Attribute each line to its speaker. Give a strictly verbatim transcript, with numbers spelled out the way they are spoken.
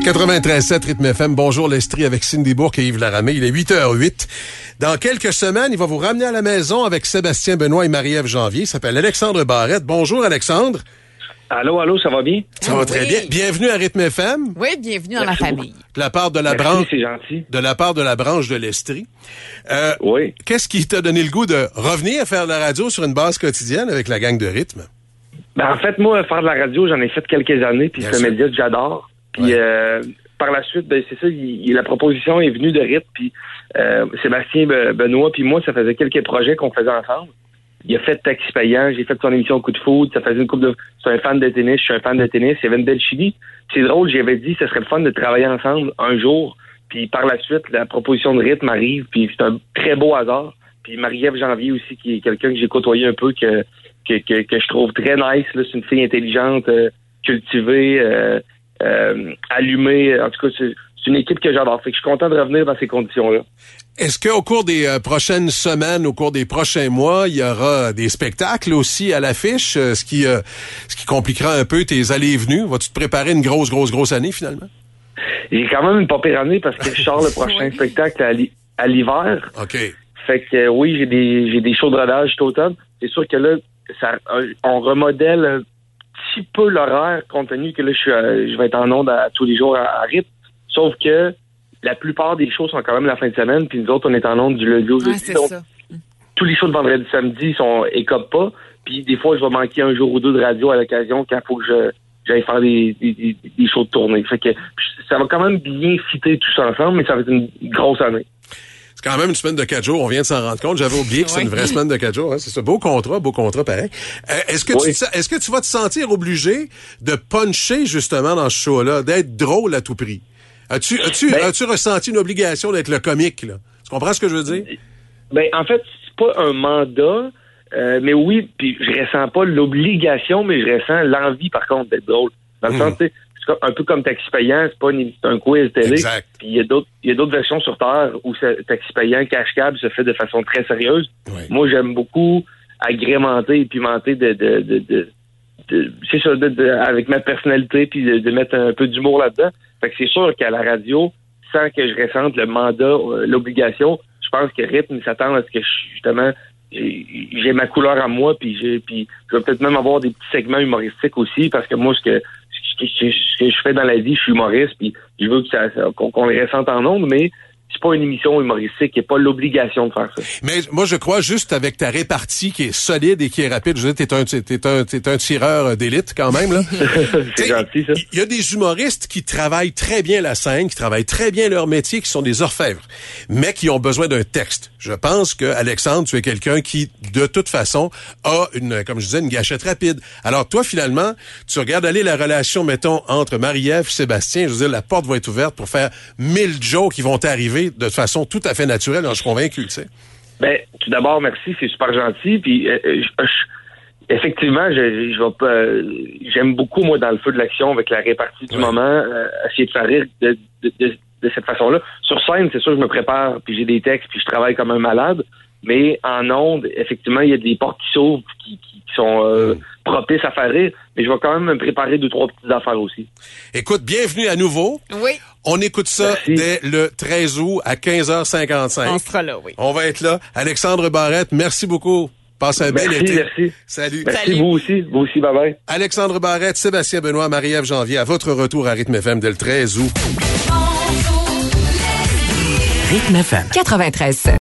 Speaker 1: quatre-vingt-treize sept Rythme F M. Bonjour l'Estrie avec Cindy Bourque et Yves Laramé. Il est huit heures huit. Dans quelques semaines, il va vous ramener à la maison avec Sébastien Benoît et Marie-Ève Janvier. Il s'appelle Alexandre Barrette. Bonjour Alexandre.
Speaker 2: Allô, allô, ça va bien?
Speaker 1: Ça
Speaker 3: ah,
Speaker 1: va
Speaker 3: oui.
Speaker 1: très bien. Bienvenue à Rythme F M.
Speaker 3: Oui, bienvenue dans
Speaker 2: Merci
Speaker 3: la famille.
Speaker 1: De la part de la
Speaker 2: Merci,
Speaker 1: branche.
Speaker 2: c'est gentil.
Speaker 1: De la part de la branche de l'Estrie. Euh,
Speaker 2: Oui.
Speaker 1: Qu'est-ce qui t'a donné le goût de revenir à faire de la radio sur une base quotidienne avec la gang de Rythme?
Speaker 2: Ben, en fait, moi, faire de la radio, j'en ai fait quelques années, puis
Speaker 1: Bien
Speaker 2: c'est un
Speaker 1: sûr.
Speaker 2: média que j'adore. Puis
Speaker 1: Ouais.
Speaker 2: euh, par la suite, ben, c'est ça, il, il- la proposition est venue de Rythme, puis euh, Sébastien Be- Benoît, puis moi, ça faisait quelques projets qu'on faisait ensemble. Il a fait Taxi Payant, j'ai fait son émission Coup de foudre, ça faisait une couple de... C'est un fan de tennis, je suis un fan de tennis, il y avait une belle chimie. C'est drôle, j'avais dit, ce serait le fun de travailler ensemble un jour, puis par la suite, la proposition de Rythme arrive, puis c'est un très beau hasard. Puis Marie-Ève Janvier aussi, qui est quelqu'un que j'ai côtoyé un peu, que, que, que, que je trouve très nice, là. C'est une fille intelligente, euh, cultivée, euh, euh, allumée. En tout cas, c'est, c'est une équipe que j'adore. Fait que je suis content de revenir dans ces conditions-là.
Speaker 1: Est-ce qu'au cours des euh, prochaines semaines, au cours des prochains mois, il y aura des spectacles aussi à l'affiche, euh, ce qui euh, ce qui compliquera un peu tes allées et venues? Vas-tu te préparer une grosse, grosse, grosse année finalement?
Speaker 2: J'ai quand même une pas pire année parce que je sors le prochain
Speaker 3: Oui.
Speaker 2: spectacle à, l'hi- à l'hiver.
Speaker 1: OK.
Speaker 2: Fait que euh, oui, j'ai des j'ai des shows de rodage cet automne. C'est sûr que là, ça, euh, on remodèle un petit peu l'horaire compte tenu que là, je suis euh, je vais être en onde à, tous les jours à, à rythme. Sauf que la plupart des shows sont quand même la fin de semaine, puis nous autres, on est en onde du lundi au
Speaker 3: Ah,
Speaker 2: jeudi.
Speaker 3: c'est
Speaker 2: Donc,
Speaker 3: ça.
Speaker 2: tous les shows de vendredi samedi sont écopent pas. Puis des fois, je vais manquer un jour ou deux de radio à l'occasion quand il faut que je j'aille faire des, des, des, des shows de tournée. Fait que ça va quand même bien fitter tout ça ensemble, mais ça va être une grosse année.
Speaker 1: C'est quand même une semaine de quatre jours. On vient de s'en rendre compte. J'avais oublié que c'est
Speaker 3: Oui.
Speaker 1: une vraie semaine de quatre jours. Hein. C'est ça. Beau contrat, beau contrat pareil. Euh, est-ce que
Speaker 2: Oui.
Speaker 1: tu te sens- est-ce que tu vas te sentir obligé de puncher justement dans ce show-là, d'être drôle à tout prix? As-tu, as-tu,
Speaker 2: Ben-
Speaker 1: as-tu ressenti une obligation d'être le comique, là? Tu comprends ce que je veux dire?
Speaker 2: Ben, en fait, c'est pas un mandat, euh, mais oui, puis je ressens pas l'obligation, mais je ressens l'envie, par contre, d'être drôle. Dans le
Speaker 1: Mm.
Speaker 2: sens, tu sais, c'est comme- un peu comme Taxi Payant, c'est pas une, c'est un quiz télé.
Speaker 1: Exact.
Speaker 2: Puis il y a d'autres, il y a d'autres versions sur Terre où ça- Taxi Payant, cache-cab se fait de façon très sérieuse.
Speaker 1: Oui.
Speaker 2: Moi, j'aime beaucoup agrémenter et pimenter de, de, de, de, de- c'est ça, de, de- avec ma personnalité, puis de, de mettre un peu d'humour là-dedans. Fait que c'est sûr qu'à la radio, sans que je ressente le mandat, euh, l'obligation, je pense que Rythme s'attend à ce que je- justement j'ai j'ai ma couleur à moi, puis j'ai puis je vais peut-être même avoir des petits segments humoristiques aussi, parce que moi, ce que ce que, ce que- ce que je fais dans la vie, je suis humoriste, puis je veux que ça, ça- qu'on, qu'on les ressente en ondes, mais c'est pas une émission humoristique, il n'y a pas l'obligation de faire ça.
Speaker 1: Mais moi, je crois juste avec ta répartie qui est solide et qui est rapide. Je veux dire, t'es un, t'es un, t'es un tireur d'élite quand même, là.
Speaker 2: C'est
Speaker 1: T'sais,
Speaker 2: gentil, ça.
Speaker 1: Il y a des humoristes qui travaillent très bien la scène, qui travaillent très bien leur métier, qui sont des orfèvres, mais qui ont besoin d'un texte. Je pense que Alexandre, tu es quelqu'un qui, de toute façon, a une, comme je disais, une gâchette rapide. Alors toi, finalement, tu regardes aller la relation, mettons, entre Marie-Ève et Sébastien. Je veux dire, la porte va être ouverte pour faire mille jokes qui vont t'arriver de façon tout à fait naturelle. Je suis convaincu, tu sais.
Speaker 2: Ben, tout d'abord, merci, c'est super gentil. Puis, euh, je- je- effectivement, je, je vais pas, euh, j'aime beaucoup, moi, dans le feu de l'action, avec la répartie du
Speaker 1: Ouais.
Speaker 2: moment, euh, essayer de faire rire de, de, de, de cette façon-là. Sur scène, c'est sûr que je me prépare, puis j'ai des textes, puis je travaille comme un malade. Mais en ondes, effectivement, il y a des portes qui s'ouvrent, qui, qui, qui sont euh, propices à faire rire. Mais je vais quand même me préparer deux, trois petites affaires aussi.
Speaker 1: Écoute, bienvenue à nouveau.
Speaker 3: Oui,
Speaker 1: On écoute ça
Speaker 2: Merci.
Speaker 1: dès le treize août à quinze heures cinquante-cinq.
Speaker 3: on sera là, oui.
Speaker 1: On va être là. Alexandre Barrette, merci beaucoup. Passe un bel
Speaker 2: Merci,
Speaker 1: été.
Speaker 2: merci.
Speaker 1: Salut.
Speaker 2: Merci,
Speaker 3: Salut.
Speaker 2: vous aussi. Vous aussi, bye-bye.
Speaker 1: Alexandre Barrette, Sébastien Benoît, Marie-Ève Janvier, à votre retour à Rythme F M dès le treize août.
Speaker 4: Rythme F M.
Speaker 3: quatre-vingt-treize.